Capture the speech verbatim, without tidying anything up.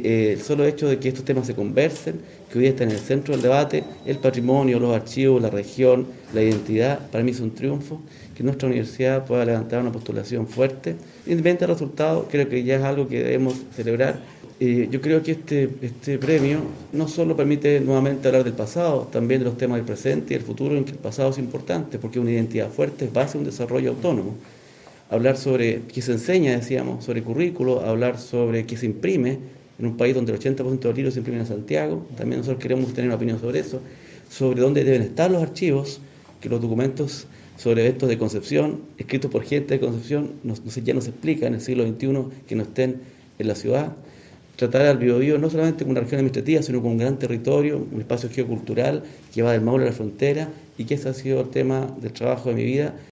eh, el solo hecho de que estos temas se conversen, que hoy día está en el centro del debate, el patrimonio, los archivos, la región, la identidad, para mí es un triunfo. Que nuestra universidad pueda levantar una postulación fuerte. Independientemente del resultado, creo que ya es algo que debemos celebrar. Eh, yo creo que este, este premio no solo permite nuevamente hablar del pasado, también de los temas del presente y del futuro, en que el pasado es importante, porque una identidad fuerte es base de un desarrollo autónomo. Hablar sobre qué se enseña, decíamos, sobre currículo, hablar sobre qué se imprime en un país donde el ochenta por ciento de los libros se imprimen en Santiago. También nosotros queremos tener una opinión sobre eso, sobre dónde deben estar los archivos, que los documentos sobre eventos de Concepción, escritos por gente de Concepción, no, no sé, ya nos explica en el siglo veintiuno que no estén en la ciudad. Tratar al Biobío no solamente como una región administrativa, sino como un gran territorio, un espacio geocultural que va del Maule a la frontera, y que ese ha sido el tema del trabajo de mi vida.